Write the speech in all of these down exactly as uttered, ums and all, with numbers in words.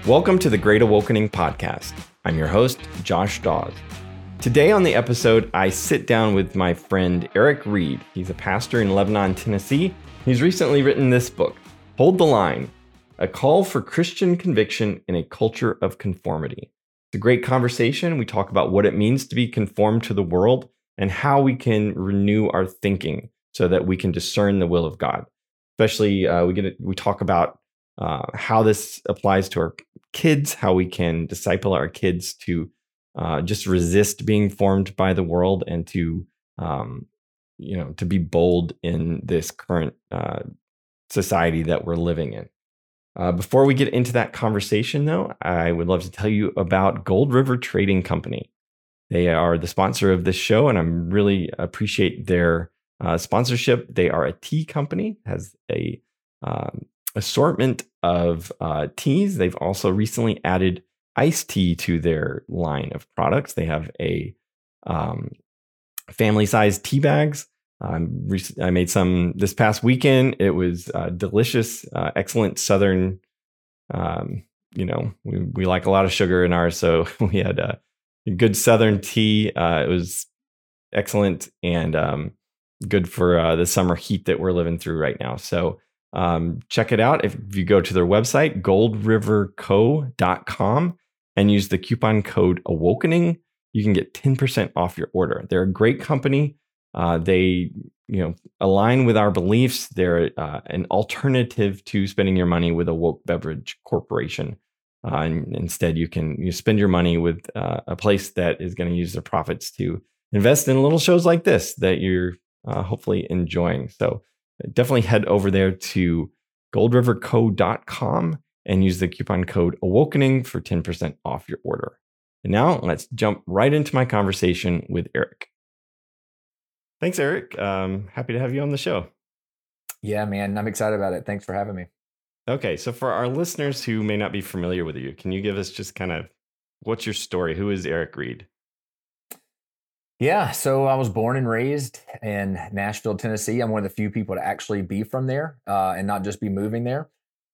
Welcome to the Great Awakening Podcast. I'm your host, Josh Dawes. Today on the episode, I sit down with my friend Eric Reed. He's a pastor in Lebanon, Tennessee. He's recently written this book, Hold the Line, A Call for Christian Conviction in a Culture of Conformity. It's a great conversation. We talk about what it means to be conformed to the world and how we can renew our thinking so that we can discern the will of God. Especially, uh, we get we talk about uh, how this applies to our kids, how we can disciple our kids to uh, just resist being formed by the world and to, um, you know, to be bold in this current uh, society that we're living in. Uh, before we get into that conversation, though, I would love to tell you about Gold River Trading Company. They are the sponsor of this show, and I really appreciate their uh, sponsorship. They are a tea company, has a um, assortment of uh, teas. They've also recently added iced tea to their line of products. They have a um, family-sized tea bags. Um, I made some this past weekend. It was uh, delicious, uh, excellent Southern. Um, you know, we, we like a lot of sugar in ours, so we had a good Southern tea. Uh, it was excellent and um, good for uh, the summer heat that we're living through right now. So um, check it out. If you go to their website, gold river co dot com, and use the coupon code AWAKENING, you can get ten percent off your order. They're a great company. Uh, they, you know, align with our beliefs. They're uh, an alternative to spending your money with a woke beverage corporation. Uh, and instead, you can you spend your money with uh, a place that is going to use their profits to invest in little shows like this that you're uh, hopefully enjoying. So definitely head over there to gold river co dot com and use the coupon code AWAKENING for ten percent off your order. And now let's jump right into my conversation with Eric. Thanks, Eric. Um, happy to have you on the show. Yeah, man, I'm excited about it. Thanks for having me. Okay, so for our listeners who may not be familiar with you, can you give us just kind of what's your story? Who is Eric Reed? Yeah, so I was born and raised in Nashville, Tennessee. I'm one of the few people to actually be from there uh, and not just be moving there.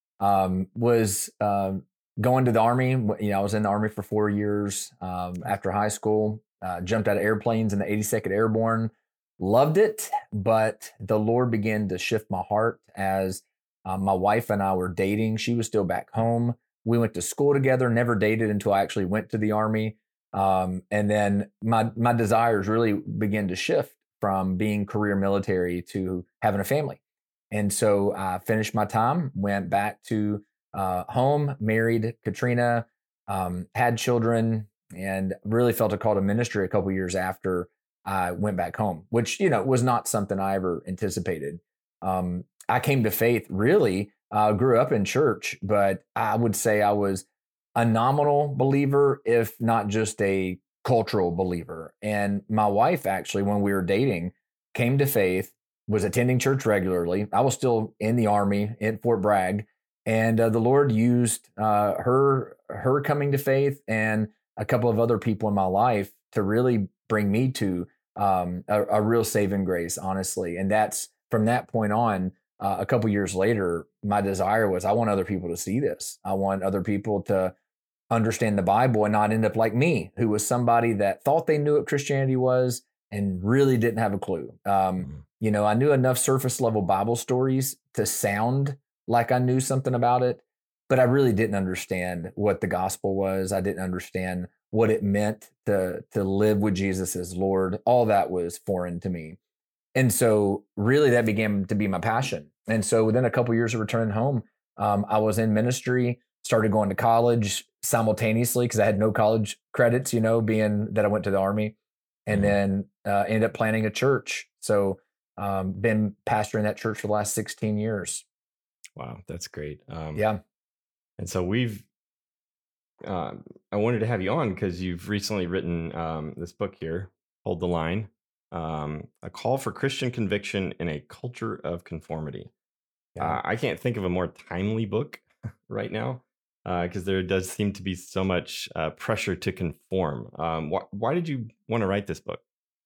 Um, was uh, going to the Army. You know, I was in the Army for four years um, after high school. Uh, jumped out of airplanes in the eighty-second Airborne. Loved it, but the Lord began to shift my heart as um, my wife and I were dating. She was still back home. We went to school together, never dated until I actually went to the Army. Um, and then my my desires really began to shift from being career military to having a family. And so I finished my time, went back to uh, home, married Katrina, um, had children, and really felt a call to ministry a couple years after I went back home, which, you know, was not something I ever anticipated. Um, I came to faith really, uh, grew up in church, but I would say I was a nominal believer, if not just a cultural believer. And my wife, actually, when we were dating, came to faith, was attending church regularly. I was still in the Army in Fort Bragg, and uh, the Lord used uh, her her coming to faith and a couple of other people in my life to really bring me to um, a, a real saving grace, honestly. And that's from that point on. Uh, a couple years later, my desire was I want other people to see this. I want other people to understand the Bible and not end up like me, who was somebody that thought they knew what Christianity was and really didn't have a clue. Um, mm-hmm. You know, I knew enough surface level Bible stories to sound like I knew something about it, but I really didn't understand what the gospel was. I didn't understand what it meant to, to live with Jesus as Lord. All that was foreign to me. And so really that began to be my passion. And so within a couple of years of returning home, um, I was in ministry, started going to college simultaneously because I had no college credits, you know, being that I went to the Army, and mm-hmm. then uh, ended up planning a church. So um, been pastoring that church for the last sixteen years. Wow, that's great. Um, yeah. And so we've, uh, I wanted to have you on because you've recently written um, this book here, Hold the Line. Um, a call for Christian conviction in a culture of conformity. Yeah. Uh, I can't think of a more timely book right now because uh, there does seem to be so much uh, pressure to conform. Um, wh- why did you want to write this book?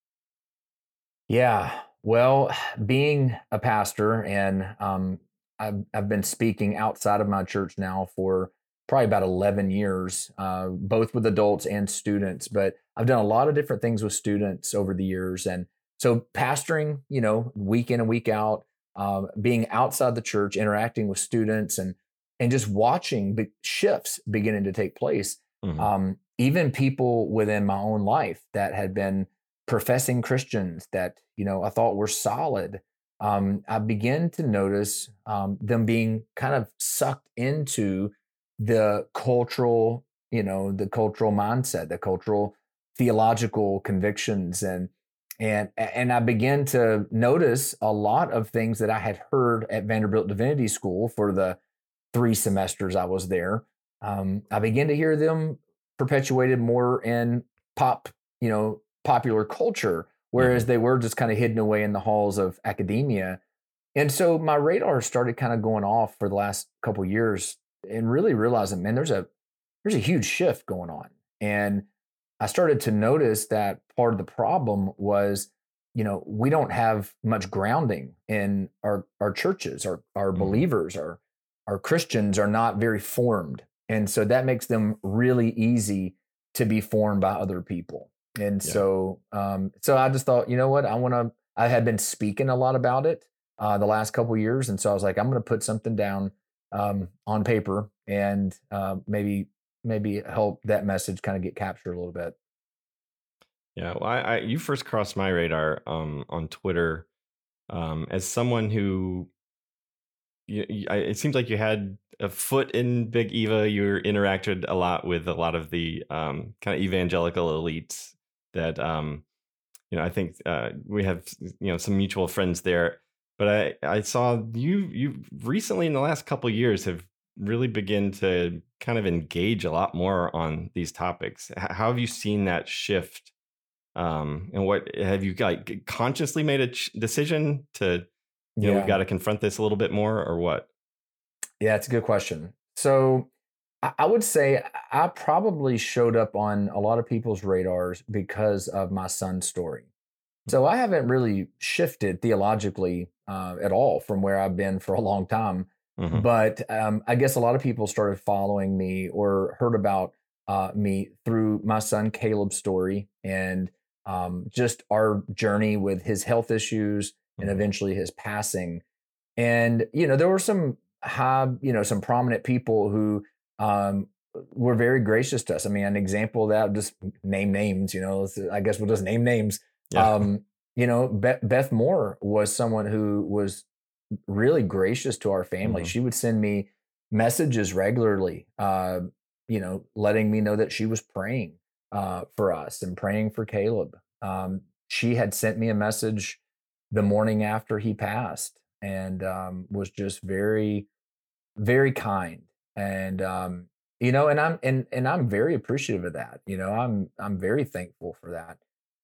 Yeah, well, being a pastor and um, I've, I've been speaking outside of my church now for probably about eleven years, uh, both with adults and students. But I've done a lot of different things with students over the years. And so pastoring, you know, week in and week out, um, being outside the church, interacting with students and, and just watching the shifts beginning to take place. Mm-hmm. Um, even people within my own life that had been professing Christians that, you know, I thought were solid. Um, I began to notice um, them being kind of sucked into the cultural, you know, the cultural mindset, the cultural theological convictions. And, and, and I began to notice a lot of things that I had heard at Vanderbilt Divinity School for the three semesters I was there. Um, I began to hear them perpetuated more in pop, you know, popular culture, whereas mm-hmm. they were just kind of hidden away in the halls of academia. And so my radar started kind of going off for the last couple of years and really realizing, man, there's a there's a huge shift going on. And I started to notice that part of the problem was, you know, we don't have much grounding in our our churches. Our our mm-hmm. believers, our our Christians are not very formed. And so that makes them really easy to be formed by other people. And yeah. so, um, so I just thought, you know what, I want to, I had been speaking a lot about it uh, the last couple of years. And so I was like, I'm going to put something down um, on paper and uh, maybe, maybe help that message kind of get captured a little bit. Yeah. Well, I, I you first crossed my radar um, on Twitter um, as someone who, you, you, I, it seems like you had a foot in Big Eva. You interacted a lot with a lot of the um, kind of evangelical elites that, um, you know, I think uh, we have, you know, some mutual friends there. But I, I saw you, you recently in the last couple of years have really begun to kind of engage a lot more on these topics. How have you seen that shift? Um, and what have you like consciously made a ch- decision to, you know, yeah. we've got to confront this a little bit more or what? Yeah, it's a good question. So I, I would say I probably showed up on a lot of people's radars because of my son's story. So I haven't really shifted theologically uh, at all from where I've been for a long time. Mm-hmm. But um, I guess a lot of people started following me or heard about uh, me through my son Caleb's story and um, just our journey with his health issues and eventually his passing. And, you know, there were some high, you know, some prominent people who um, were very gracious to us. I mean, an example of that, just name names, you know, I guess we'll just name names. Yeah. Um, you know, Beth, Beth Moore was someone who was really gracious to our family. Mm-hmm. She would send me messages regularly, uh, you know, letting me know that she was praying uh, for us and praying for Caleb. Um, she had sent me a message the morning after he passed and um, was just very, very kind. And, um, you know, and I'm, and, and I'm very appreciative of that. You know, I'm, I'm very thankful for that.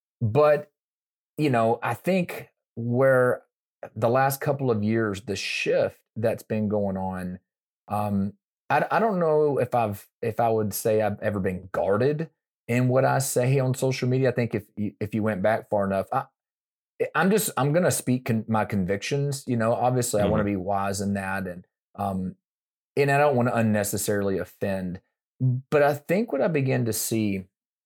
But, you know, I think where the last couple of years, the shift that's been going on, um, I, I don't know if I've, if I would say I've ever been guarded in what I say on social media. I think if you, if you went back far enough, I, I'm just, I'm going to speak con- my convictions, you know, obviously mm-hmm. I want to be wise in that. And, um, and I don't want to unnecessarily offend, but I think what I begin to see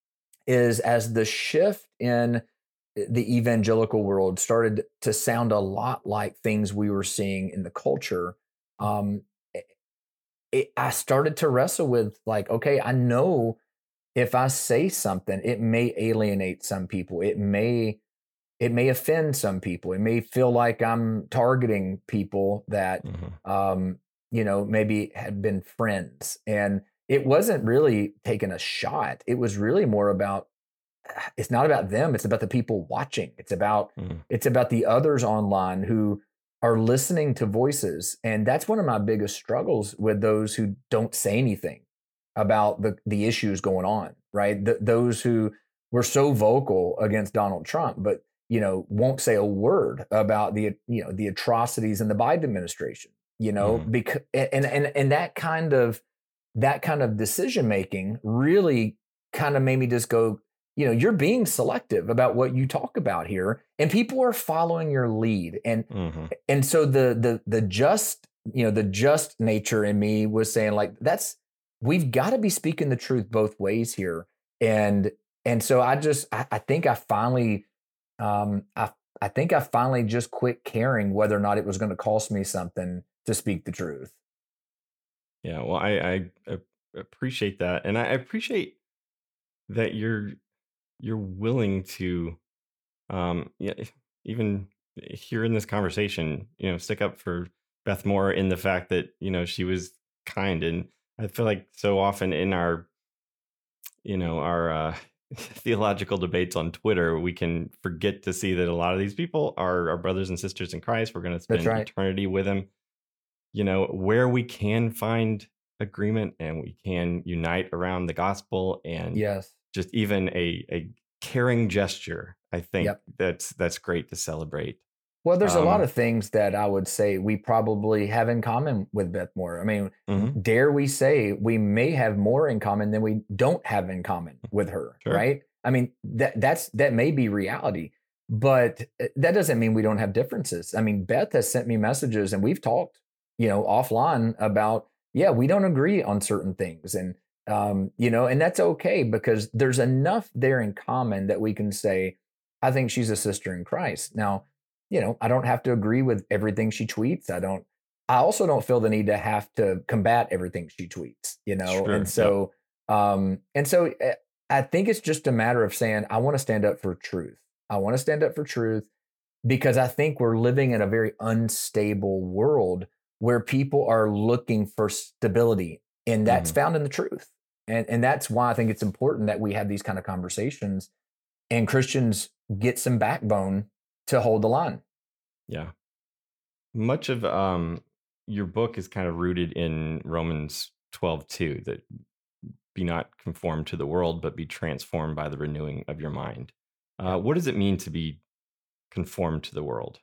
is as the shift in the evangelical world started to sound a lot like things we were seeing in the culture, um, it, it, I started to wrestle with like, okay, I know if I say something, it may alienate some people. It may, it may offend some people. It may feel like I'm targeting people that, mm-hmm. um, you know, maybe had been friends. And it wasn't really taking a shot. It was really more about, it's not about them. It's about the people watching. It's about, mm. it's about the others online who are listening to voices. And that's one of my biggest struggles with those who don't say anything about the, the issues going on, right? The, those who were so vocal against Donald Trump, but, you know, won't say a word about the, you know, the atrocities in the Biden administration, you know, mm. because, and, and, and that kind of, that kind of decision-making really kind of made me just go, you know, you're being selective about what you talk about here, and people are following your lead. And, mm-hmm. and so the, the, the just, you know, the just nature in me was saying like, that's, we've got to be speaking the truth both ways here. And and so I just I, I think I finally um I I think I finally just quit caring whether or not it was going to cost me something to speak the truth. Yeah, well, I, I a- appreciate that, and I appreciate that you're you're willing to, um, yeah, even here in this conversation, you know, stick up for Beth Moore in the fact that you know she was kind, and I feel like so often in our, you know, our uh, theological debates on Twitter, we can forget to see that a lot of these people are our brothers and sisters in Christ. We're going to That's spend right. eternity with them. You know, where we can find agreement and we can unite around the gospel and Yes. just even a, a caring gesture, I think Yep. that's that's great to celebrate. Well, there's a lot Um, of things that I would say we probably have in common with Beth Moore. I mean, mhm, dare we say we may have more in common than we don't have in common with her, sure. right? I mean, that that's that may be reality, but uh, that doesn't mean we don't have differences. I mean, Beth has sent me messages and we've talked, you know, offline about, yeah, we don't agree on certain things. And um, you know, and that's okay because there's enough there in common that we can say, I think she's a sister in Christ. Now, you know, I don't have to agree with everything she tweets. I don't, I also don't feel the need to have to combat everything she tweets, you know? And Sure. Yep. so, um, and so uh, I think it's just a matter of saying, I want to stand up for truth. I want to stand up for truth because I think we're living in a very unstable world where people are looking for stability, and that's Mhm. found in the truth. And, and that's why I think it's important that we have these kind of conversations and Christians get some backbone to hold the line. Yeah. Much of um, your book is kind of rooted in Romans twelve two, that be not conformed to the world, but be transformed by the renewing of your mind. Yeah. Uh, what does it mean to be conformed to the world?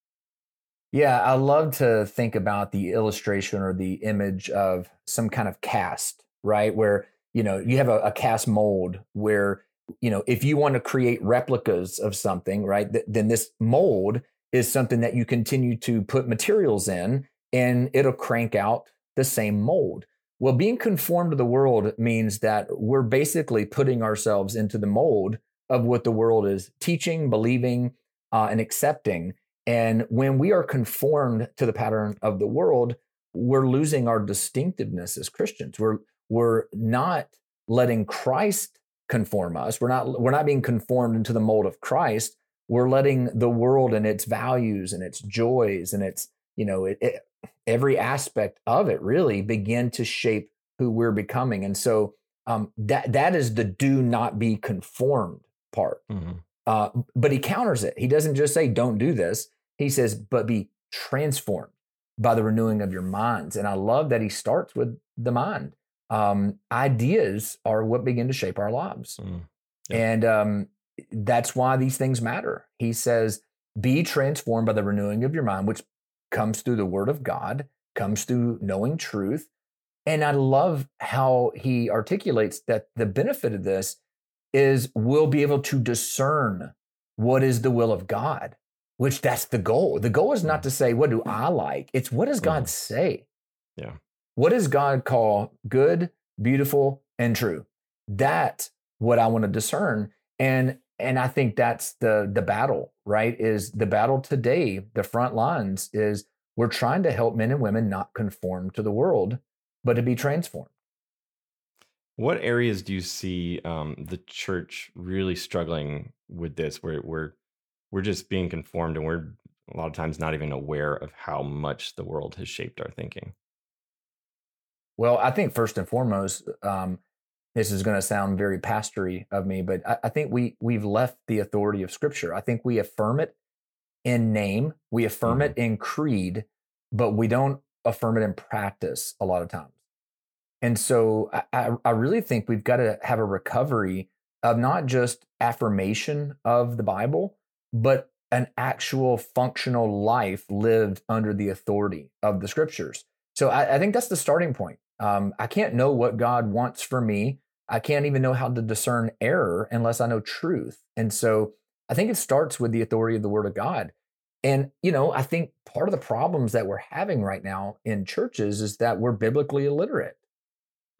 Yeah, I love to think about the illustration or the image of some kind of cast, right? Where, you know, you have a, a cast mold where, you know, if you want to create replicas of something, right, th- then this mold is something that you continue to put materials in and it'll crank out the same mold. Well, being conformed to the world means that we're basically putting ourselves into the mold of what the world is teaching, believing, uh, and accepting. And when we are conformed to the pattern of the world, we're losing our distinctiveness as Christians. We're we're not letting Christ conform us. We're not we're not being conformed into the mold of Christ. We're letting the world and its values and its joys and its, you know, it, it, every aspect of it really begin to shape who we're becoming. And so um, that that is the do not be conformed part. Mm-hmm. Uh, but he counters it. He doesn't just say, don't do this. He says, but be transformed by the renewing of your minds. And I love that he starts with the mind. Um, ideas are what begin to shape our lives. Mm-hmm. Yep. And um, that's why these things matter. He says, be transformed by the renewing of your mind, which comes through the word of God, comes through knowing truth. And I love how he articulates that the benefit of this is we'll be able to discern what is the will of God, which that's the goal. The goal is not to say, what do I like? It's what does God Mhm. say? Yeah. What does God call good, beautiful, and true? That's what I want to discern. And and I think that's the the battle, right? Is the battle today, the front lines is we're trying to help men and women not conform to the world, but to be transformed. What areas do you see um, the church really struggling with this, where we're we're just being conformed, and we're a lot of times not even aware of how much the world has shaped our thinking? Well, I think first and foremost, um, this is going to sound very pastory of me, but I, I think we we've left the authority of Scripture. I think we affirm it in name, we affirm Mhm. it in creed, but we don't affirm it in practice a lot of times. And so I, I I really think we've got to have a recovery of not just affirmation of the Bible, but an actual functional life lived under the authority of the Scriptures. So I, I think that's the starting point. Um, I can't know what God wants for me. I can't even know how to discern error unless I know truth. And so I think it starts with the authority of the Word of God. And, you know, I think part of the problems that we're having right now in churches is that we're biblically illiterate.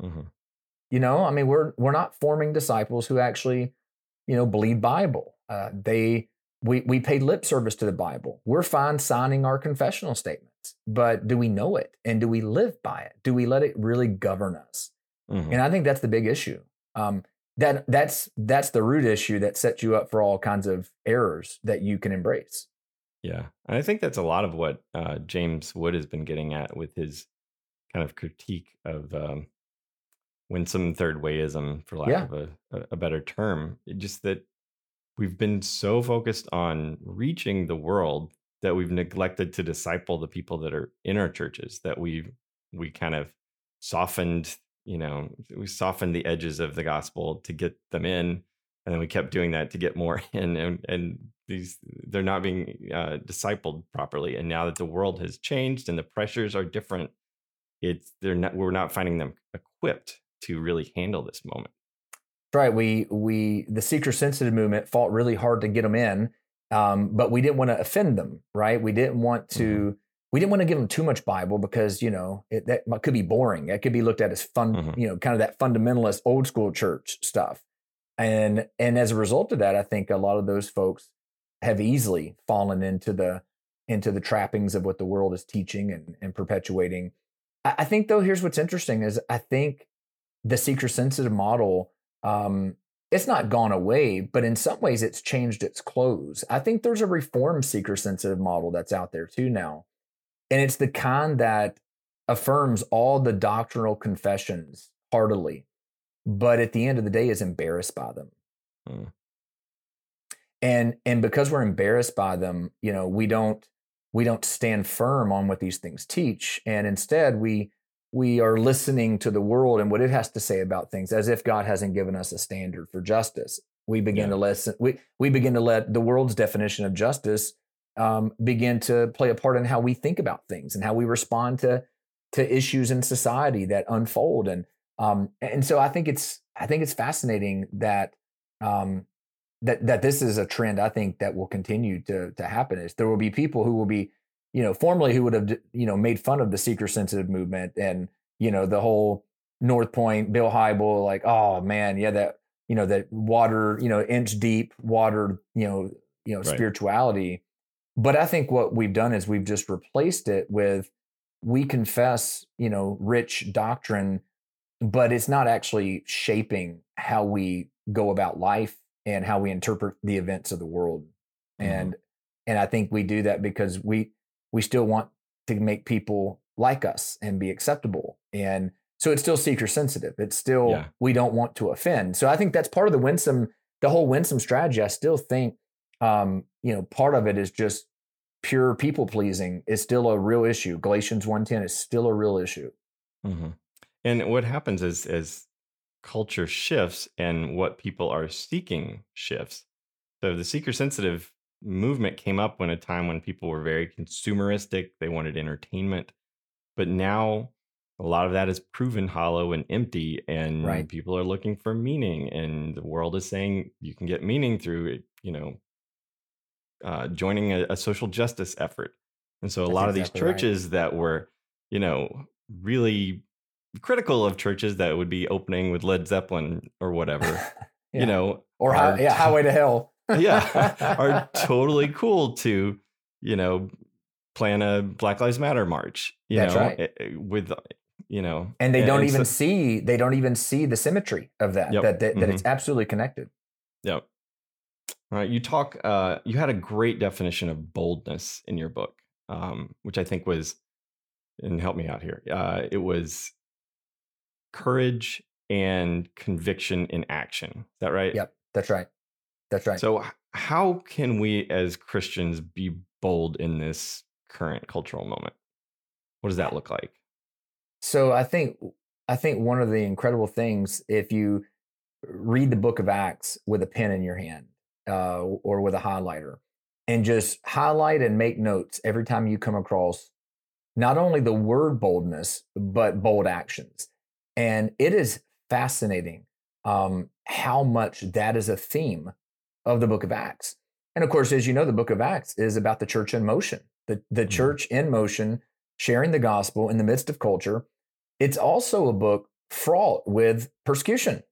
Mhm. You know, I mean, we're we're not forming disciples who actually, you know, believe Bible. Uh, they we we pay lip service to the Bible. We're fine signing our confessional statements, but do we know it and do we live by it? Do we let it really govern us? Mhm. And I think that's the big issue. Um, that that's that's the root issue that sets you up for all kinds of errors that you can embrace. Yeah. And I think that's a lot of what uh, James Wood has been getting at with his kind of critique of um, winsome third wayism, for lack Yeah. of a, a a better term. It just that we've been so focused on reaching the world that we've neglected to disciple the people that are in our churches, that we we kind of softened, you know, we softened the edges of the gospel to get them in. And then we kept doing that to get more in. And, and these, they're not being uh, discipled properly. And now that the world has changed and the pressures are different, it's, they're not, we're not finding them equipped to really handle this moment. Right. We we the seeker sensitive movement fought really hard to get them in, um, but we didn't want to offend them. Right. We didn't want to. Mm-hmm. We didn't want to give them too much Bible because you know it, that could be boring. That could be looked at as fun. Mm-hmm. You know, kind of that fundamentalist old school church stuff. And and as a result of that, I think a lot of those folks have easily fallen into the into the trappings of what the world is teaching and, and perpetuating. I, I think though, here's what's interesting is I think the seeker sensitive model. Um, it's not gone away, but in some ways it's changed its clothes. I think there's a reform seeker sensitive model that's out there too now. And it's the kind that affirms all the doctrinal confessions heartily, but at the end of the day is embarrassed by them. Mm. And and because we're embarrassed by them, you know, we don't we don't stand firm on what these things teach. And instead we we are listening to the world and what it has to say about things as if God hasn't given us a standard for justice. We begin yeah. to listen. We, we begin to let the world's definition of justice um, begin to play a part in how we think about things and how we respond to, to issues in society that unfold. And, um, and so I think it's, I think it's fascinating that, um, that, that this is a trend I think that will continue to, to happen. Is there will be people who will be, you know, formerly who would have, you know, made fun of the seeker sensitive movement and, you know, the whole North Point, Bill Hybel, like, oh man, yeah, that, you know, that water, you know, inch deep water, you know, you know, right. spirituality. But I think what we've done is we've just replaced it with, we confess, you know, rich doctrine, but it's not actually shaping how we go about life and how we interpret the events of the world. Mm-hmm. And, and I think we do that because we, we still want to make people like us and be acceptable. And so it's still seeker sensitive. It's still, yeah. we don't want to offend. So I think that's part of the winsome, the whole winsome strategy. I still think, um, you know, part of it is just pure people pleasing is still a real issue. Galatians one ten is still a real issue. Mm-hmm. And what happens is, as culture shifts and what people are seeking shifts. So the seeker sensitive movement came up when a time when people were very consumeristic. They wanted entertainment, but now a lot of that is proven hollow and empty, and right. people are looking for meaning, and the world is saying you can get meaning through, you know, uh, joining a, a social justice effort. And so a That's lot exactly of these churches right. that were, you know, really critical of churches that would be opening with Led Zeppelin or whatever, yeah. you know, or how, yeah, Highway to Hell. yeah, are totally cool to, you know, plan a Black Lives Matter march, you That's know, right. with, you know, and they and, don't and even so, see, they don't even see the symmetry of that, yep. that, that, mm-hmm. that it's absolutely connected. Yep. All right. You talk, uh, you had a great definition of boldness in your book, um, which I think was, and help me out here. Uh, it was courage and conviction in action. Is that right? Yep. That's right. That's right. So how can we as Christians be bold in this current cultural moment? What does that look like? So I think I think one of the incredible things, if you read the book of Acts with a pen in your hand uh, or with a highlighter and just highlight and make notes every time you come across not only the word boldness, but bold actions. And it is fascinating um, how much that is a theme of the book of Acts. And of course, as you know, the book of Acts is about the church in motion, the, the mm-hmm. church in motion, sharing the gospel in the midst of culture. It's also a book fraught with persecution.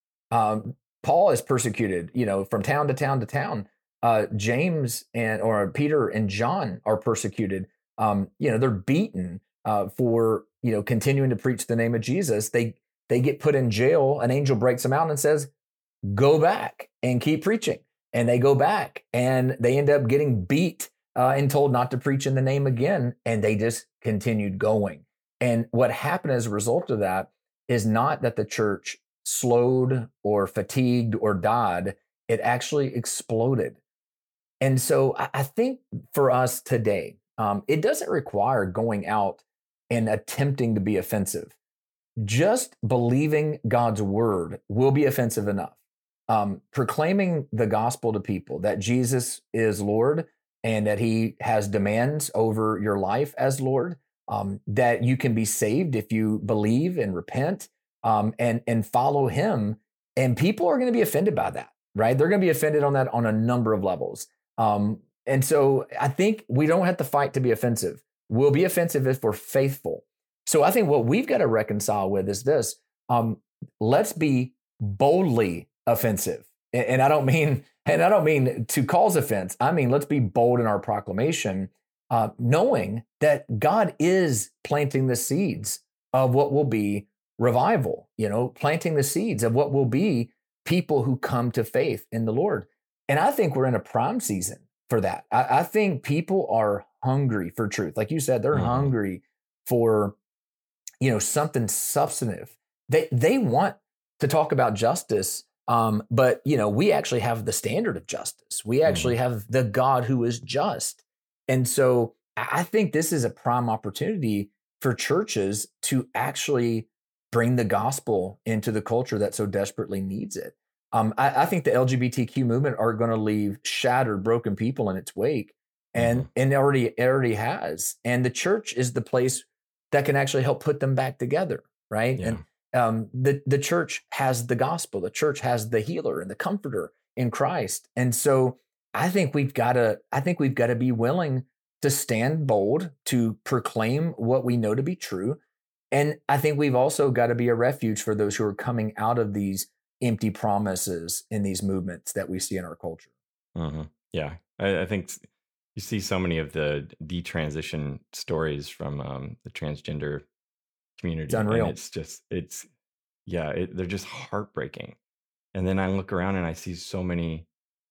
Um, Paul is persecuted, you know, from town to town to town. Uh, James and or Peter and John are persecuted. Um, you know, they're beaten uh, for you know continuing to preach the name of Jesus. They they get put in jail. An angel breaks them out and says, "Go back and keep preaching." And they go back, and they end up getting beat uh, and told not to preach in the name again. And they just continued going. And what happened as a result of that is not that the church slowed or fatigued or died. It actually exploded. And so I think for us today, um, it doesn't require going out and attempting to be offensive. Just believing God's word will be offensive enough. Um, proclaiming the gospel to people that Jesus is Lord and that he has demands over your life as Lord, um, that you can be saved if you believe and repent um, and, and follow him. And people are going to be offended by that, right? They're going to be offended on that on a number of levels. Um, and so I think we don't have to fight to be offensive. We'll be offensive if we're faithful. So I think what we've got to reconcile with is this. Um, let's be boldly offensive. And, and I don't mean, and I don't mean to cause offense. I mean, let's be bold in our proclamation, uh, knowing that God is planting the seeds of what will be revival, you know, planting the seeds of what will be people who come to faith in the Lord. And I think we're in a prime season for that. I, I think people are hungry for truth. Like you said, they're mm-hmm. hungry for, you know, something substantive. They they want to talk about justice, um, but, you know, we actually have the standard of justice. We actually mm-hmm. have the God who is just. And so I think this is a prime opportunity for churches to actually bring the gospel into the culture that so desperately needs it. Um, I, I think the L G B T Q movement are going to leave shattered, broken people in its wake, and mm-hmm. and it already it already has. And the church is the place that can actually help put them back together, right? Yeah. And um, the the church has the gospel. The church has the healer and the comforter in Christ. And so I think we've got to I think we've got to be willing to stand bold to proclaim what we know to be true. And I think we've also got to be a refuge for those who are coming out of these empty promises in these movements that we see in our culture. Mm-hmm. Yeah, I, I think you see so many of the detransition stories from um, the transgender community. It's unreal. And it's just, it's, yeah, it, they're just heartbreaking. And then I look around and I see so many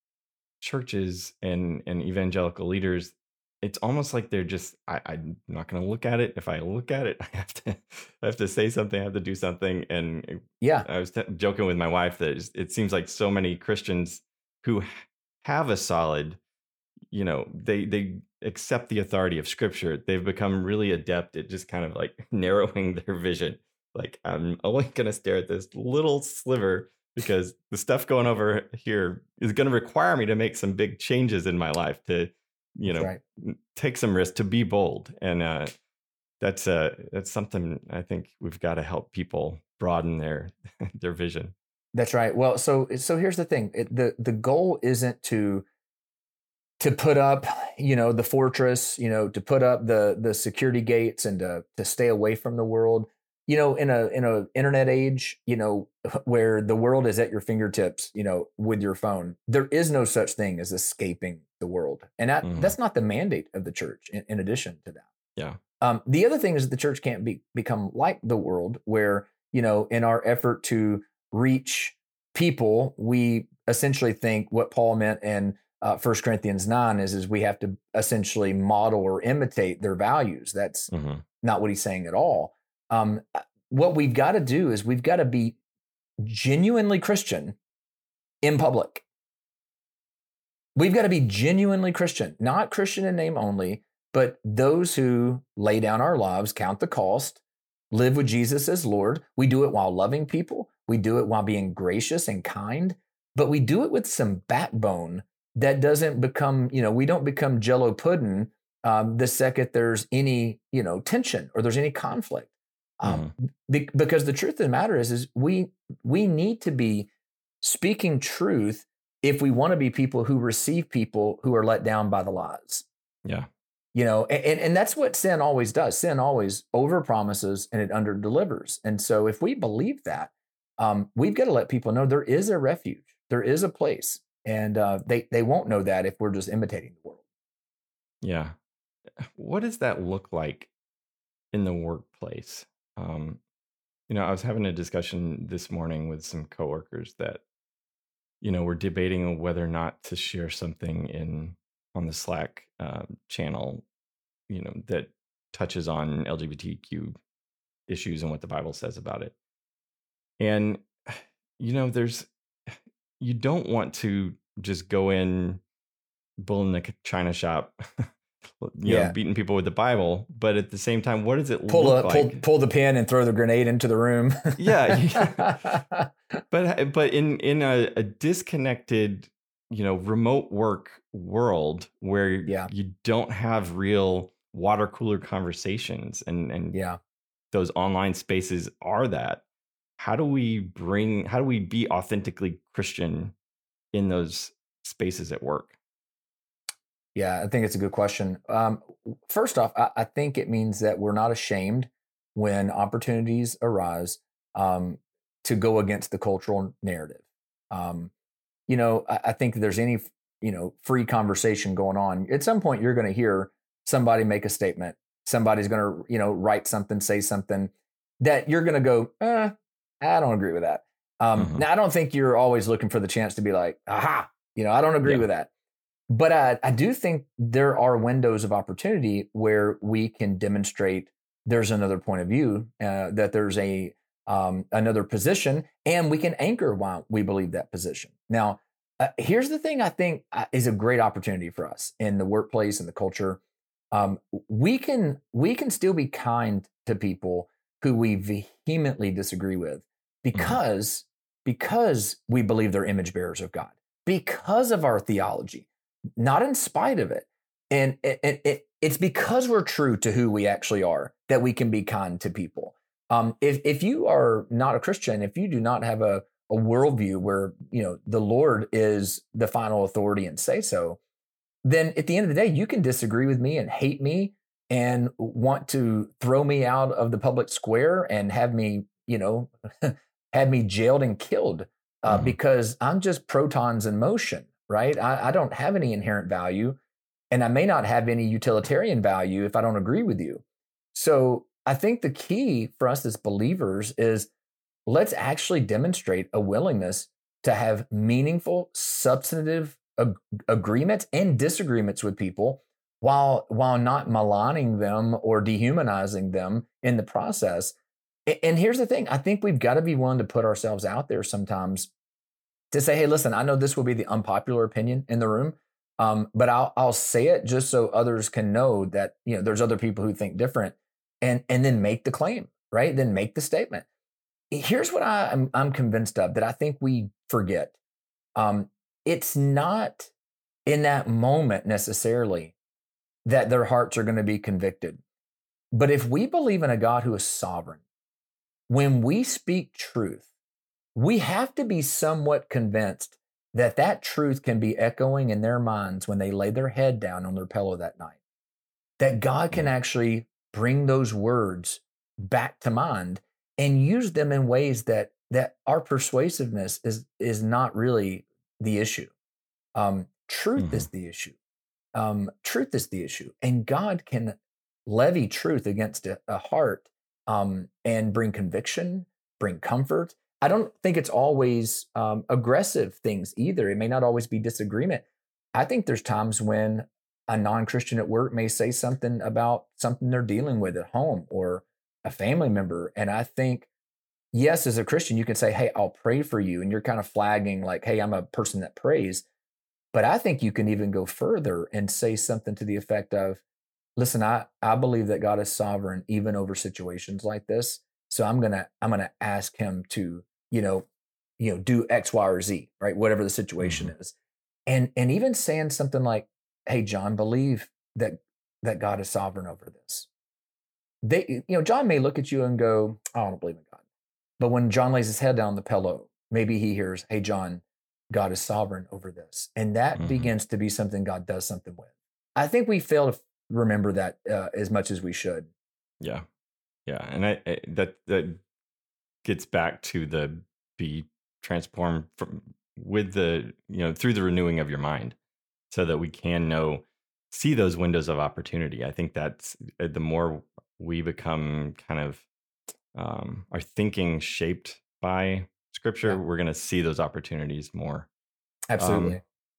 churches and, and evangelical leaders. It's almost like they're just, I, I'm not going to look at it. If I look at it, I have to, I have to say something, I have to do something. And yeah, I was t- joking with my wife that it seems like so many Christians who have a solid, you know, they, they accept the authority of scripture. They've become really adept at just kind of like narrowing their vision. Like, I'm only going to stare at this little sliver because the stuff going over here is going to require me to make some big changes in my life to, you know, right. take some risk, to be bold. And uh, that's uh, that's something I think we've got to help people broaden their their vision. That's right. Well, so so here's the thing. It, the the goal isn't to to put up, you know, the fortress, you know, to put up the the security gates and to to stay away from the world. You know, in a in a internet age, you know, where the world is at your fingertips, you know, with your phone, there is no such thing as escaping the world, and that mm-hmm. that's not the mandate of the church. In, in addition to that, yeah. Um, the other thing is that the church can't be become like the world, where you know, in our effort to reach people, we essentially think what Paul meant in uh, First Corinthians nine is is we have to essentially model or imitate their values. That's mm-hmm. not what he's saying at all. Um, what we've got to do is we've got to be genuinely Christian in public. We've got to be genuinely Christian, not Christian in name only, but those who lay down our lives, count the cost, live with Jesus as Lord. We do it while loving people. We do it while being gracious and kind, but we do it with some backbone that doesn't become, you know, we don't become Jell-O pudding um, the second there's any, you know, tension or there's any conflict. Um, mm-hmm. be, because the truth of the matter is, is we we need to be speaking truth if we want to be people who receive people who are let down by the lies. Yeah, You know, and, and that's what sin always does. Sin always over promises and it under delivers. And so if we believe that, um, we've got to let people know there is a refuge, there is a place, and uh, they they won't know that if we're just imitating the world. Yeah. What does that look like in the workplace? Um, you know, I was having a discussion this morning with some coworkers that, you know, we're debating whether or not to share something in on the Slack uh, channel, you know, that touches on L G B T Q issues and what the Bible says about it. And, you know, there's, you don't want to just go in, bull in the china shop, you Yeah. know, beating people with the Bible. But at the same time, what does it Pull look a, like? pull, pull the pin and throw the grenade into the room. Yeah. yeah. But but in in a, a disconnected, you know, remote work world where Yeah. you don't have real water cooler conversations, and and Yeah. those online spaces are that. How do we bring? How do we be authentically Christian in those spaces at work? Yeah, I think it's a good question. Um, first off, I, I think it means that we're not ashamed when opportunities arise um, to go against the cultural narrative. Um, you know, I, I think there's any, you know, free conversation going on. At some point, you're going to hear somebody make a statement. Somebody's going to, you know, write something, say something that you're going to go, eh, I don't agree with that. Um, Mhm. Now, I don't think you're always looking for the chance to be like, aha, you know, I don't agree Yeah. with that. But I, I do think there are windows of opportunity where we can demonstrate there's another point of view, uh, that there's a um, another position, and we can anchor why we believe that position. Now, uh, here's the thing I think uh, is a great opportunity for us in the workplace and the culture. Um, we can we can still be kind to people who we vehemently disagree with because because we believe they're image bearers of God, because of our theology, not in spite of it. And it, it, it, it's because we're true to who we actually are that we can be kind to people. Um, if if you are not a Christian, if you do not have a, a worldview where, you know, the Lord is the final authority and say so, then at the end of the day, you can disagree with me and hate me and want to throw me out of the public square and have me, you know, have me jailed and killed uh, Mhm. because I'm just protons in motion, right? I, I don't have any inherent value, and I may not have any utilitarian value if I don't agree with you. So I think the key for us as believers is let's actually demonstrate a willingness to have meaningful, substantive ag- agreements and disagreements with people while while not maligning them or dehumanizing them in the process. A- And here's the thing, I think we've got to be willing to put ourselves out there sometimes to say, hey, listen, I know this will be the unpopular opinion in the room, um, but I'll I'll say it just so others can know that, you know, there's other people who think different, and and then make the claim, right? Then make the statement. Here's what I, I'm I'm convinced of that I think we forget. Um, it's not in that moment necessarily that their hearts are going to be convicted, but if we believe in a God who is sovereign, when we speak truth, we have to be somewhat convinced that that truth can be echoing in their minds when they lay their head down on their pillow that night. That God can Yeah. actually bring those words back to mind and use them in ways that that our persuasiveness is is not really the issue. Um, truth Mhm. is the issue. Um, truth is the issue, and God can levy truth against a, a heart um, and bring conviction, bring comfort. I don't think it's always um, aggressive things either. It may not always be disagreement. I think there's times when a non-Christian at work may say something about something they're dealing with at home or a family member, and I think, yes, as a Christian, you can say, "Hey, I'll pray for you," and you're kind of flagging like, "Hey, I'm a person that prays." But I think you can even go further and say something to the effect of, listen, I, I believe that God is sovereign even over situations like this. So I'm gonna I'm gonna ask him to, you know, you know, do X, Y, or Z, right? Whatever the situation Mhm. is. And and even saying something like, hey, John, believe that that God is sovereign over this. They, you know, John may look at you and go, I don't believe in God. But when John lays his head down on the pillow, maybe he hears, hey, John, God is sovereign over this. And that Mhm. begins to be something God does something with. I think we fail to remember that uh, as much as we should. Yeah. Yeah. And I, I that that gets back to the be transformed from with the, you know, through the renewing of your mind so that we can know, see those windows of opportunity. I think that's uh, the more we become kind of um, our thinking shaped by scripture, Yeah. we're going to see those opportunities more. Absolutely. Um,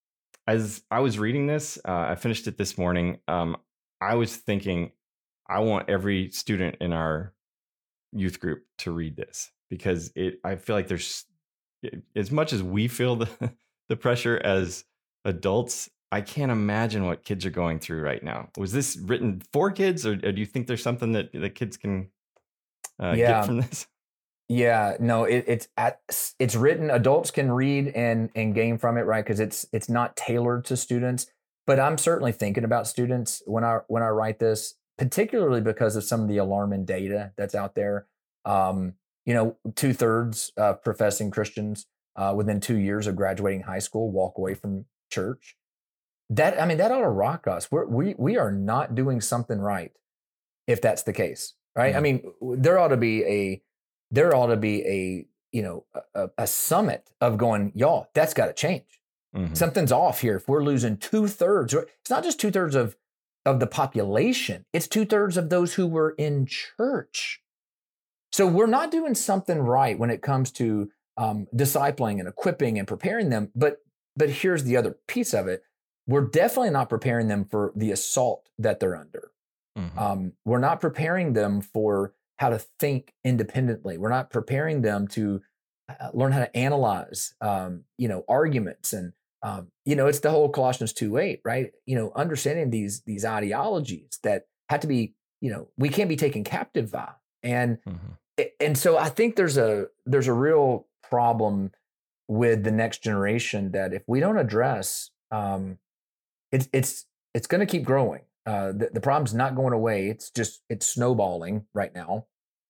as I was reading this, uh, I finished it this morning. Um, I was thinking, I want every student in our youth group to read this because it. I feel like there's as much as we feel the the pressure as adults. I can't imagine what kids are going through right now. Was this written for kids, or, or do you think there's something that the kids can uh, Yeah. get from this? Yeah, no, it, it's at, it's written. Adults can read and and gain from it, right? Because it's it's not tailored to students. But I'm certainly thinking about students when I when I write this, particularly because of some of the alarming data that's out there. Um, you know, two thirds of professing Christians uh, within two years of graduating high school walk away from church. That I mean, that ought to rock us. We're, we we are not doing something right if that's the case, right? Yeah. I mean, there ought to be a there ought to be a you know a, a summit of going, y'all, that's got to change. Mm-hmm. Something's off here. If we're losing two thirds, it's not just two thirds of of the population; it's two thirds of those who were in church. So we're not doing something right when it comes to um, discipling and equipping and preparing them. But but here's the other piece of it: we're definitely not preparing them for the assault that they're under. Mm-hmm. Um, we're not preparing them for how to think independently. We're not preparing them to uh, learn how to analyze, um, you know, arguments, and um, you know, it's the whole Colossians two eight, right? You know, understanding these these ideologies that have to be, you know, we can't be taken captive by, and mm-hmm. and so I think there's a there's a real problem with the next generation that if we don't address, um, it's it's it's going to keep growing. Uh, the, the problem's not going away. It's just, it's snowballing right now.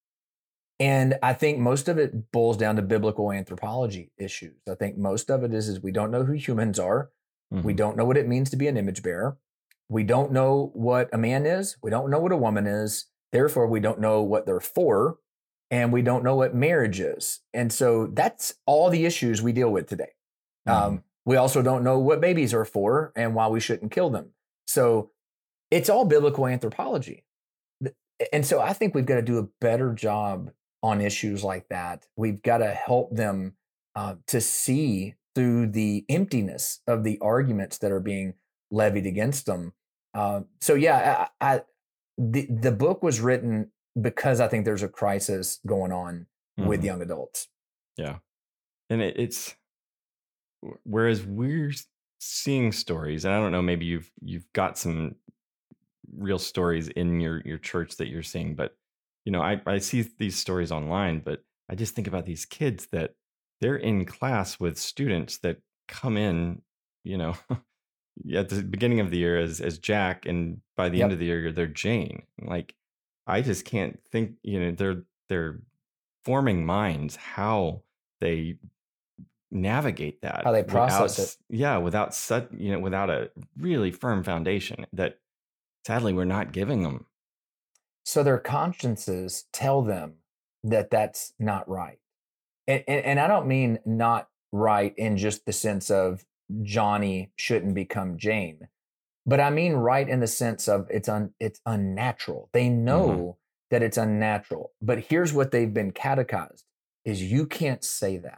And I think most of it boils down to biblical anthropology issues. I think most of it is, is we don't know who humans are. Mm-hmm. We don't know what it means to be an image bearer. We don't know what a man is. We don't know what a woman is. Therefore, we don't know what they're for. And we don't know what marriage is. And so that's all the issues we deal with today. Mm-hmm. Um, we also don't know what babies are for and why we shouldn't kill them. So it's all biblical anthropology. And so I think we've got to do a better job on issues like that. We've got to help them uh, to see through the emptiness of the arguments that are being levied against them. Uh, so yeah, I, I, the, the book was written because I think there's a crisis going on mm-hmm. with young adults. Yeah. And it, it's, whereas we're seeing stories, and I don't know, maybe you've, you've got some real stories in your your church that you're seeing, but you know, I, I see these stories online, but I just think about these kids that they're in class with students that come in, you know, at the beginning of the year as as Jack, and by the yep. end of the year they're Jane. Like, I just can't think, you know, they're they're forming minds how they navigate that, how they process without, it. Yeah, without such, you know, without a really firm foundation that sadly we're not giving them. So their consciences tell them that that's not right. And, and, and I don't mean not right in just the sense of Johnny shouldn't become Jane, but I mean right in the sense of it's un, it's unnatural. They know mm-hmm. that it's unnatural, but here's what they've been catechized is you can't say that.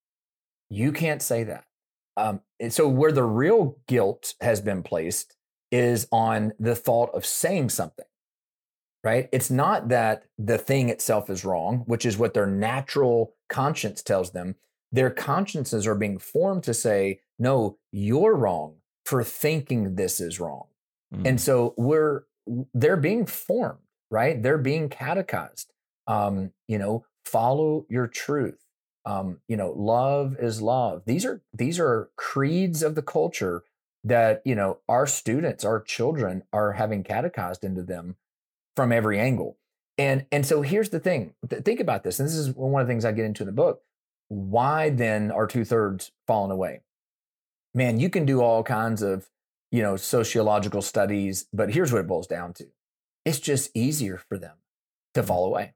You can't say that. Um, and so where the real guilt has been placed is on the thought of saying something, right? It's not that the thing itself is wrong, which is what their natural conscience tells them. Their consciences are being formed to say, no, you're wrong for thinking this is wrong. Mm. And so we're, they're being formed, right? They're being catechized. Um, you know, follow your truth. Um, you know, love is love. These are, these are creeds of the culture that, you know, our students, our children are having catechized into them from every angle. And, and so here's the thing, think about this. And this is one of the things I get into in the book. Why then are two thirds fallen away? Man, you can do all kinds of you know, sociological studies, but here's what it boils down to. It's just easier for them to fall away.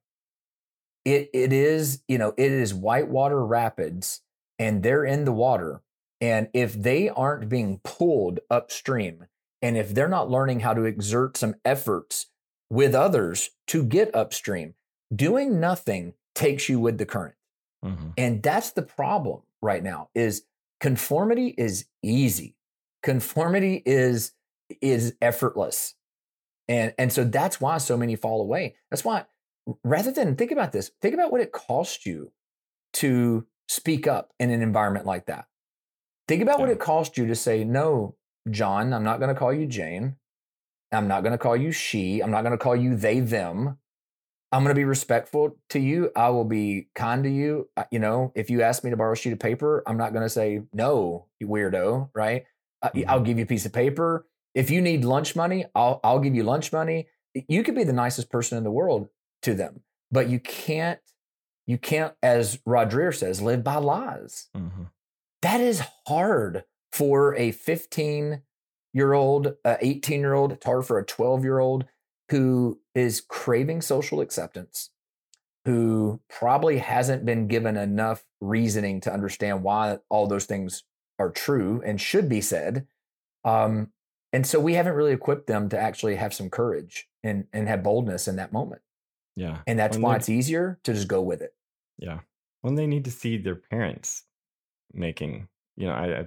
It it is, you know, it is whitewater rapids and they're in the water. And if they aren't being pulled upstream, and if they're not learning how to exert some efforts with others to get upstream, doing nothing takes you with the current. Mm-hmm. And that's the problem right now is conformity is easy. Conformity is, is effortless. And, and so that's why so many fall away. That's why, rather than think about this, think about what it costs you to speak up in an environment like that. Think about yeah. what it cost you to say, no, John, I'm not going to call you Jane. I'm not going to call you she. I'm not going to call you they, them. I'm going to be respectful to you. I will be kind to you. You know, if you ask me to borrow a sheet of paper, I'm not going to say, no, you weirdo, right? Mm-hmm. I'll give you a piece of paper. If you need lunch money, I'll, I'll give you lunch money. You could be the nicest person in the world to them, but you can't, you can't, as Rodrier says, live by lies. Mm-hmm. That is hard for a fifteen year old, a eighteen year old. It's hard for a twelve year old who is craving social acceptance, who probably hasn't been given enough reasoning to understand why all those things are true and should be said. Um, and so we haven't really equipped them to actually have some courage and, and have boldness in that moment. Yeah. And that's when why it's easier to just go with it. Yeah. When they need to see their parents making, you know, I, I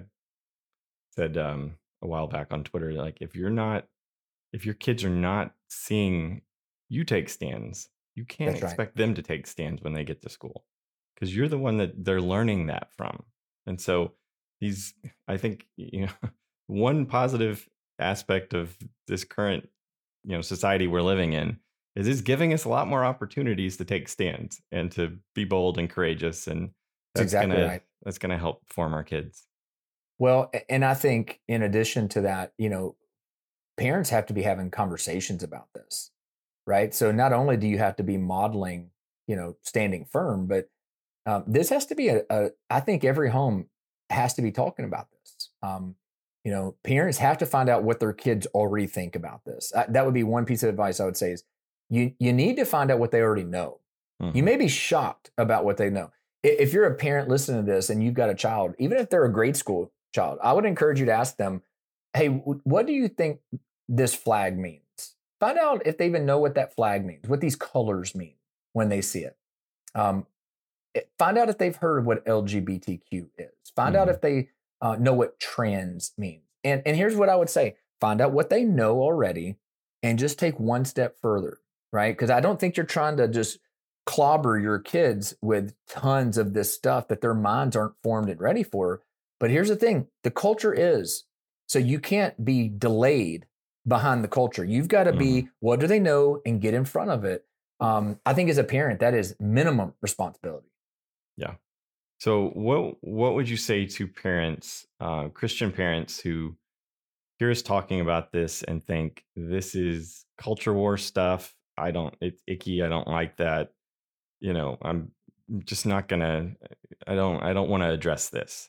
said um, a while back on Twitter, like if you're not, if your kids are not seeing you take stands, you can't That's expect right. them to take stands when they get to school because you're the one that they're learning that from. And so these, I think, you know, one positive aspect of this current, you know, society we're living in is it's giving us a lot more opportunities to take stands and to be bold and courageous. And that's exactly gonna, right. that's going to help form our kids. Well, and I think in addition to that, you know, parents have to be having conversations about this, right? So not only do you have to be modeling, you know, standing firm, but um, this has to be a, a, I think every home has to be talking about this. Um, you know, parents have to find out what their kids already think about this. I, that would be one piece of advice I would say is you, you need to find out what they already know. Mm-hmm. You may be shocked about what they know. If you're a parent listening to this and you've got a child, even if they're a grade school child, I would encourage you to ask them, hey, what do you think this flag means? Find out if they even know what that flag means, what these colors mean when they see it. Um, find out if they've heard of what L G B T Q is. Find mm-hmm. out if they uh, know what trans means. And, and here's what I would say. Find out what they know already and just take one step further, right? Because I don't think you're trying to just clobber your kids with tons of this stuff that their minds aren't formed and ready for. But here's the thing, the culture is. So you can't be delayed behind the culture. You've got to mm-hmm. be, what do they know, and get in front of it. Um, I think as a parent, that is minimum responsibility. Yeah. So what what would you say to parents, uh, Christian parents who hear us talking about this and think this is culture war stuff? I don't, it's icky. I don't like that. You know, I'm just not gonna, I don't, I don't want to address this.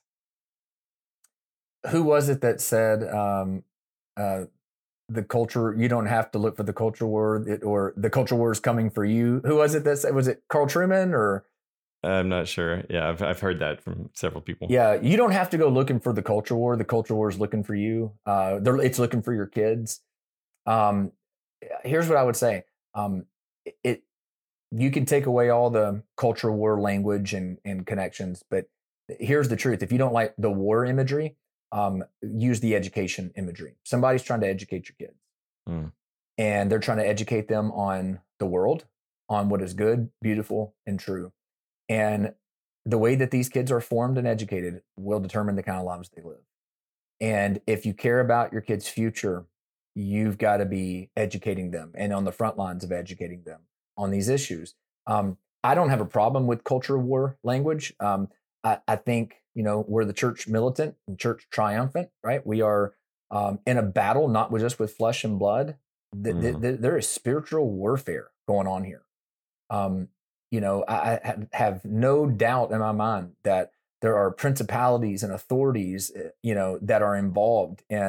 Who was it that said um, uh, the culture, you don't have to look for the culture war, it, or the culture war is coming for you? Who was it that said, was it Carl Trueman or? I'm not sure. Yeah, I've I've heard that from several people. Yeah, you don't have to go looking for the culture war. The culture war is looking for you. Uh, they're, it's looking for your kids. Um, here's what I would say. Um, it you can take away all the culture war language and, and connections, but here's the truth. If you don't like the war imagery, um, use the education imagery. Somebody's trying to educate your kids. Mm. And they're trying to educate them on the world, on what is good, beautiful, and true. And the way that these kids are formed and educated will determine the kind of lives they live. And if you care about your kids' future, you've got to be educating them and on the front lines of educating them on these issues. Um, I don't have a problem with culture war language. Um, I, I think, you know, we're the church militant and church triumphant, right? We are um, in a battle, not with just with flesh and blood. The, mm. the, the, there is spiritual warfare going on here. Um, you know, I, I have no doubt in my mind that there are principalities and authorities, you know, that are involved in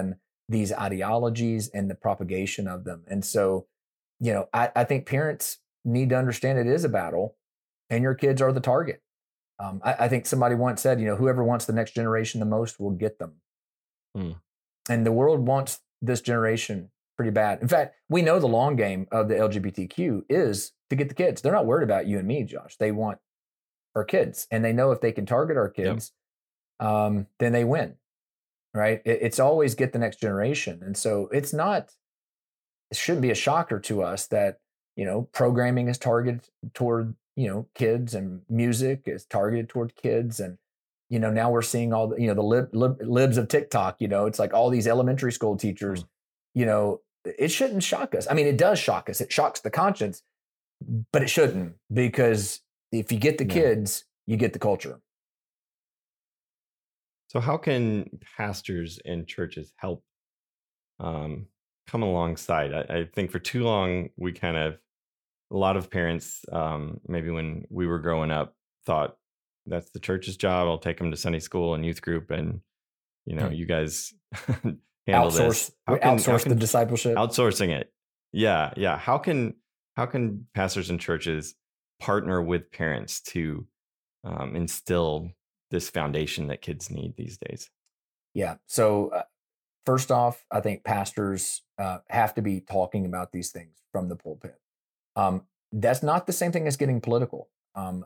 these ideologies and the propagation of them. And so, you know, I, I think parents need to understand it is a battle, and your kids are the target. Um, I, I think somebody once said, you know, whoever wants the next generation the most will get them. Hmm. And the world wants this generation pretty bad. In fact, we know the long game of the L G B T Q is to get the kids. They're not worried about you and me, Josh. They want our kids, and they know if they can target our kids, yep. um, then they win, right? It, it's always get the next generation. And so it's not, it shouldn't be a shocker to us that, you know, programming is targeted toward, you know, kids, and music is targeted toward kids. And, you know, now we're seeing all the, you know, the lib, lib, libs of TikTok, you know, it's like all these elementary school teachers, mm. you know, it shouldn't shock us. I mean, it does shock us. It shocks the conscience, but it shouldn't, because if you get the yeah. kids, you get the culture. So how can pastors and churches help um, come alongside? I, I think for too long, we kind of, a lot of parents, um, maybe when we were growing up, thought that's the church's job. I'll take them to Sunday school and youth group, and, you know, you guys handle outsource, this. How can, outsource how can, the discipleship. Outsourcing it. Yeah. Yeah. How can, how can pastors and churches partner with parents to um, instill this foundation that kids need these days? Yeah. So uh, first off, I think pastors uh, have to be talking about these things from the pulpit. Um, that's not the same thing as getting political. Um,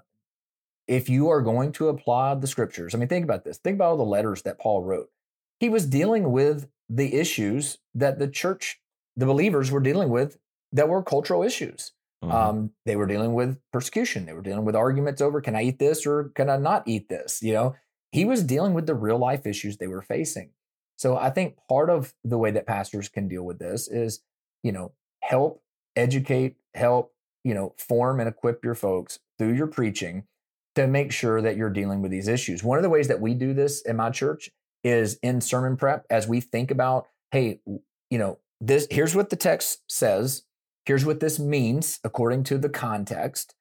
if you are going to apply the scriptures, I mean, think about this. Think about all the letters that Paul wrote. He was dealing with the issues that the church, the believers were dealing with, that were cultural issues. Mm-hmm. Um, they were dealing with persecution. They were dealing with arguments over, can I eat this or can I not eat this? You know, he was dealing with the real life issues they were facing. So I think part of the way that pastors can deal with this is, you know, help educate, help, you know, form and equip your folks through your preaching to make sure that you're dealing with these issues. One of the ways that we do this in my church is in sermon prep, as we think about, hey, you know, this, here's what the text says. Here's what this means according to the context.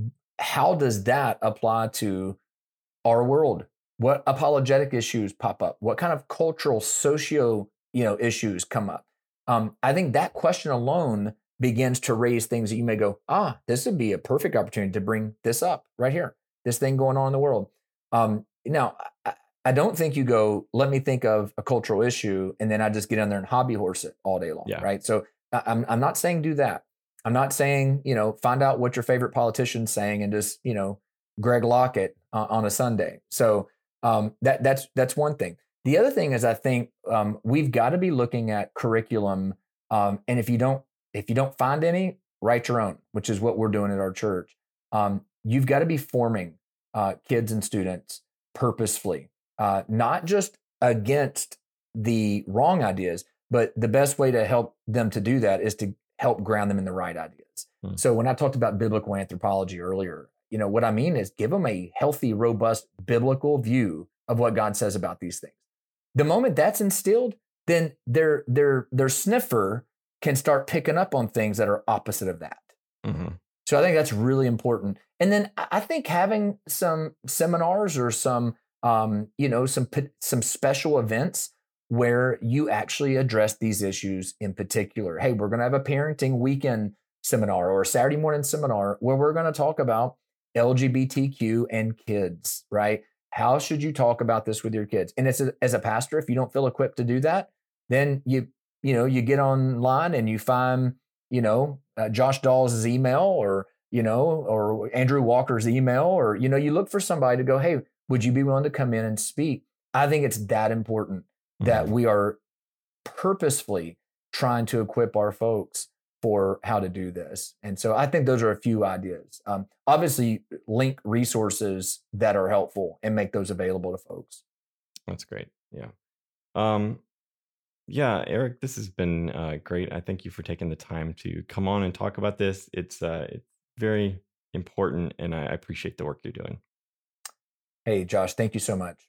How does that apply to our world? What apologetic issues pop up? What kind of cultural, socio, you know, issues come up? Um, I think that question alone begins to raise things that you may go, ah, this would be a perfect opportunity to bring this up right here, this thing going on in the world. Um, now, I, I don't think you go, let me think of a cultural issue, and then I just get in there and hobby horse it all day long, yeah. right? So I'm I'm not saying do that. I'm not saying, you know, find out what your favorite politician's saying and just, you know, Greg Lockett uh, on a Sunday. So um, that that's that's one thing. The other thing is, I think um, we've got to be looking at curriculum. Um, and if you don't if you don't find any, write your own, which is what we're doing at our church. Um, you've got to be forming uh, kids and students purposefully, uh, not just against the wrong ideas, but the best way to help them to do that is to help ground them in the right ideas. Hmm. So when I talked about biblical anthropology earlier, you know, what I mean is give them a healthy, robust biblical view of what God says about these things. The moment that's instilled, then their their their sniffer can start picking up on things that are opposite of that. Mm-hmm. So I think that's really important. And then I think having some seminars or some um, you know, some some special events where you actually address these issues in particular. Hey, we're going to have a parenting weekend seminar or a Saturday morning seminar where we're going to talk about L G B T Q and kids, right? How should you talk about this with your kids? And it's a, as a pastor, if you don't feel equipped to do that, then you, you know, you get online and you find, you know, uh, Josh Dawes' email or, you know, or Andrew Walker's email, or, you know, you look for somebody to go, hey, would you be willing to come in and speak? I think it's that important that mm-hmm. we are purposefully trying to equip our folks for how to do this. And so I think those are a few ideas. Um, obviously, link resources that are helpful and make those available to folks. That's great. Yeah. Um, yeah, Eric, this has been uh, great. I thank you for taking the time to come on and talk about this. It's, uh, it's very important, and I appreciate the work you're doing. Hey, Josh, thank you so much.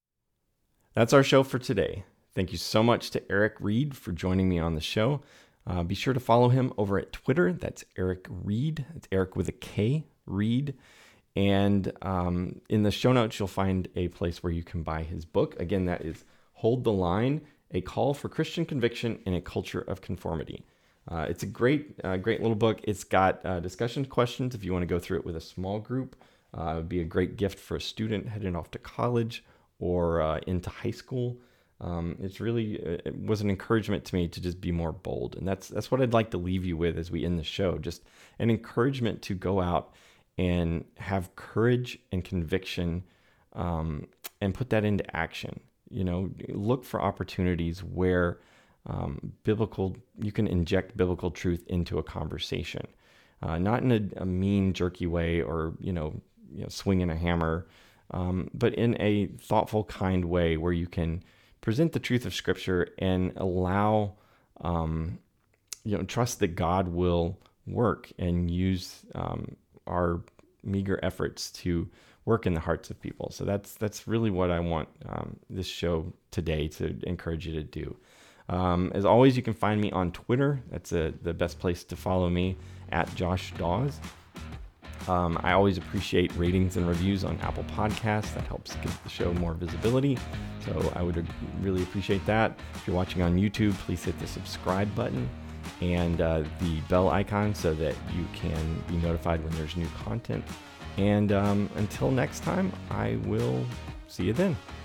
That's our show for today. Thank you so much to Eric Reed for joining me on the show. Uh, be sure to follow him over at Twitter. That's Eric Reed. It's Eric with a K, Reed. And um, in the show notes, you'll find a place where you can buy his book. Again, that is Hold the Line. A Call for Christian Conviction in a Culture of Conformity. Uh, it's a great, uh, great little book. It's got uh, discussion questions if you want to go through it with a small group. Uh, it would be a great gift for a student heading off to college or uh, into high school. Um, it's really, it was an encouragement to me to just be more bold. And that's that's what I'd like to leave you with as we end the show. Just an encouragement to go out and have courage and conviction um, and put that into action. You know, look for opportunities where um, biblical, you can inject biblical truth into a conversation. Uh, not in a, a mean, jerky way or, you know, you know swinging a hammer, um, but in a thoughtful, kind way where you can present the truth of Scripture and allow, um, you know, trust that God will work and use um, our meager efforts to work in the hearts of people. So that's that's really what I want um, this show today to encourage you to do. Um, as always, you can find me on Twitter. That's a, the best place to follow me, at Josh Dawes. Um, I always appreciate ratings and reviews on Apple Podcasts. That helps give the show more visibility. So I would really appreciate that. If you're watching on YouTube, please hit the subscribe button and uh, the bell icon so that you can be notified when there's new content. And um, until next time, I will see you then.